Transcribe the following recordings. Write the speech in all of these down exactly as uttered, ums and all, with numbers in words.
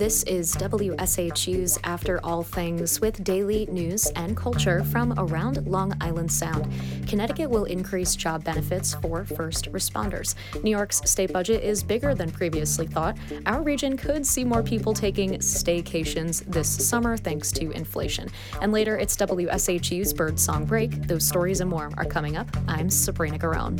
This is W S H U's After All Things with daily news and culture from around Long Island Sound. Connecticut will increase job benefits for first responders. New York's state budget is bigger than previously thought. Our region could see more people taking staycations this summer thanks to inflation. And later, it's W S H U's Birdsong Break. Those stories and more are coming up. I'm Sabrina Garone.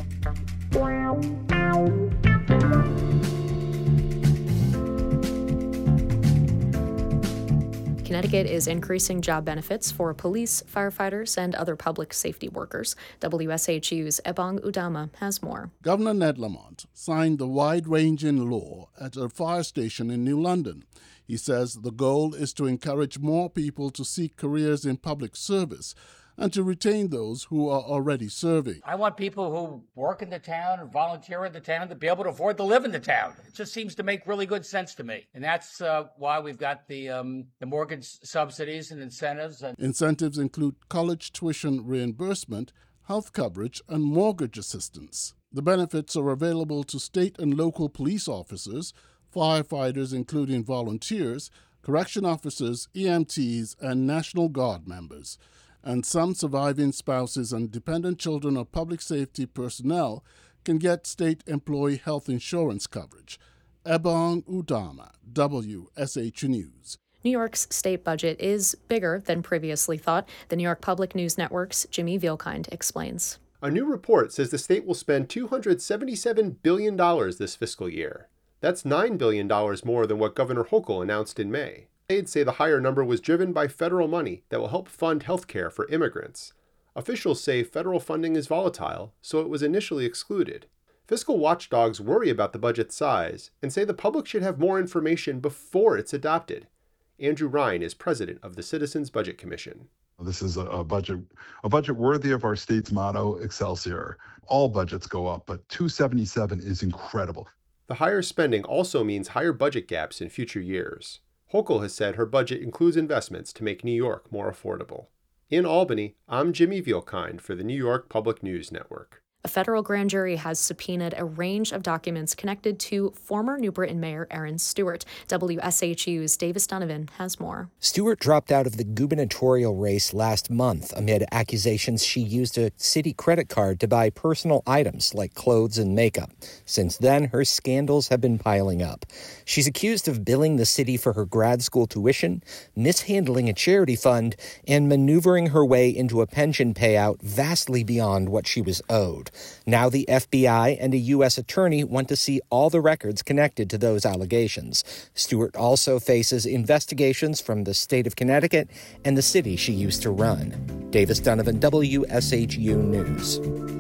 Connecticut is increasing job benefits for police, firefighters, and other public safety workers. W S H U's Ebong Udama has more. Governor Ned Lamont signed the wide-ranging law at a fire station in New London. He says the goal is to encourage more people to seek careers in public service and to retain those who are already serving. I want people who work in the town and volunteer in the town to be able to afford to live in the town. It just seems to make really good sense to me. And that's uh, why we've got the um, the mortgage subsidies and incentives. And Incentives include college tuition reimbursement, health coverage, and mortgage assistance. The benefits are available to state and local police officers, firefighters including volunteers, correction officers, E M Ts, and National Guard members. And some surviving spouses and dependent children of public safety personnel can get state employee health insurance coverage. Ebong Udama, W S H U News. New York's state budget is bigger than previously thought. The New York Public News Network's Jimmy Vielkind explains. A new report says the state will spend two hundred seventy-seven billion dollars this fiscal year. That's nine billion dollars more than what Governor Hochul announced in May. They'd say the higher number was driven by federal money that will help fund health care for immigrants. Officials say federal funding is volatile, so it was initially excluded. Fiscal watchdogs worry about the budget's size and say the public should have more information before it's adopted. Andrew Ryan is president of the Citizens Budget Commission. This is a, a budget a budget worthy of our state's motto, Excelsior. All budgets go up, but two seventy-seven is incredible. The higher spending also means higher budget gaps in future years. Hochul has said her budget includes investments to make New York more affordable. In Albany, I'm Jimmy Vielkind for the New York Public News Network. A federal grand jury has subpoenaed a range of documents connected to former New Britain Mayor Erin Stewart. W S H U's Davis Donovan has more. Stewart dropped out of the gubernatorial race last month amid accusations she used a city credit card to buy personal items like clothes and makeup. Since then, her scandals have been piling up. She's accused of billing the city for her grad school tuition, mishandling a charity fund, and maneuvering her way into a pension payout vastly beyond what she was owed. Now the F B I and a U S attorney want to see all the records connected to those allegations. Stewart also faces investigations from the state of Connecticut and the city she used to run. Davis Donovan, W S H U News.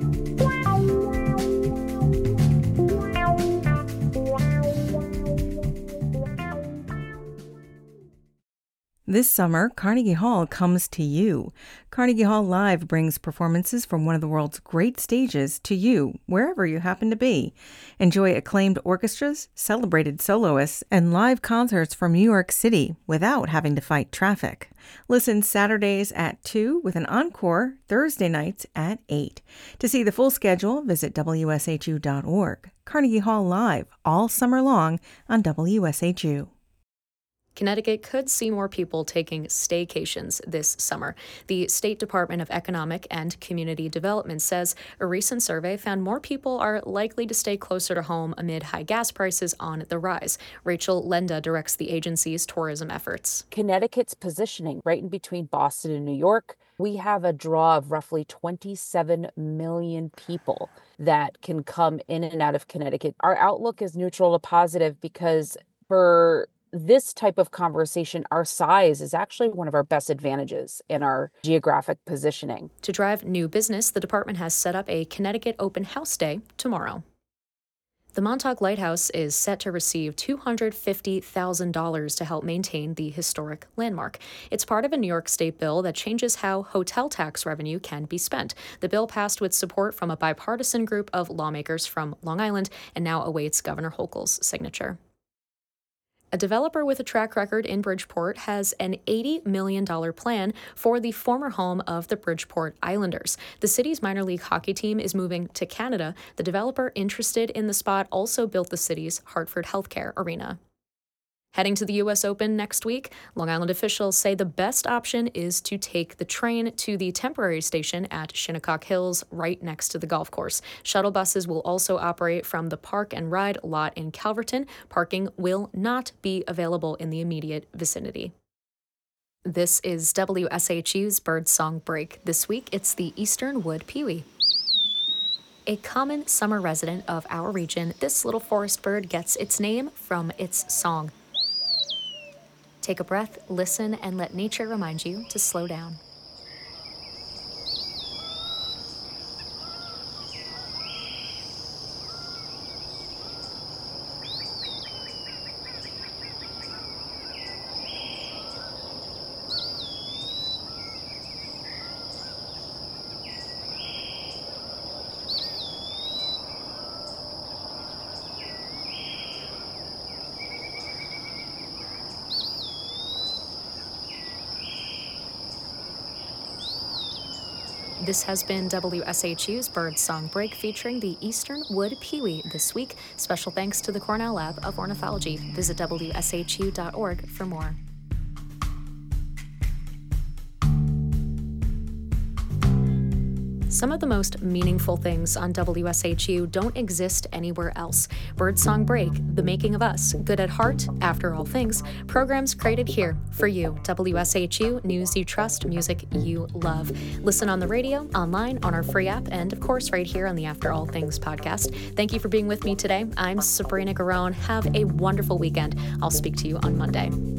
This summer, Carnegie Hall comes to you. Carnegie Hall Live brings performances from one of the world's great stages to you, wherever you happen to be. Enjoy acclaimed orchestras, celebrated soloists, and live concerts from New York City without having to fight traffic. Listen Saturdays at two with an encore Thursday nights at eight. To see the full schedule, visit W S H U dot org. Carnegie Hall Live, all summer long on W S H U. Connecticut could see more people taking staycations this summer. The State Department of Economic and Community Development says a recent survey found more people are likely to stay closer to home amid high gas prices on the rise. Rachel Lenda directs the agency's tourism efforts. Connecticut's positioning right in between Boston and New York. We have a draw of roughly twenty-seven million people that can come in and out of Connecticut. Our outlook is neutral to positive because for this type of conversation, our size is actually one of our best advantages in our geographic positioning. To drive new business, the department has set up a Connecticut Open House Day tomorrow. The Montauk Lighthouse is set to receive two hundred fifty thousand dollars to help maintain the historic landmark. It's part of a New York State bill that changes how hotel tax revenue can be spent. The bill passed with support from a bipartisan group of lawmakers from Long Island and now awaits Governor Hochul's signature. A developer with a track record in Bridgeport has an eighty million dollars plan for the former home of the Bridgeport Islanders. The city's minor league hockey team is moving to Canada. The developer interested in the spot also built the city's Hartford Healthcare Arena. Heading to the U S Open next week, Long Island officials say the best option is to take the train to the temporary station at Shinnecock Hills, right next to the golf course. Shuttle buses will also operate from the Park and Ride lot in Calverton. Parking will not be available in the immediate vicinity. This is W S H U's Birdsong Break. This week, it's the Eastern Wood Pewee. A common summer resident of our region, this little forest bird gets its name from its song. Take a breath, listen, and let nature remind you to slow down. This has been W S H U's Birdsong Break featuring the Eastern Wood Pewee this week. Special thanks to the Cornell Lab of Ornithology. Visit W S H U dot org for more. Some of the most meaningful things on W S H U don't exist anywhere else. Birdsong Break, The Making of Us, Good at Heart, After All Things, programs created here for you. W S H U, news you trust, music you love. Listen on the radio, online, on our free app, and of course right here on the After All Things podcast. Thank you for being with me today. I'm Sabrina Garone. Have a wonderful weekend. I'll speak to you on Monday.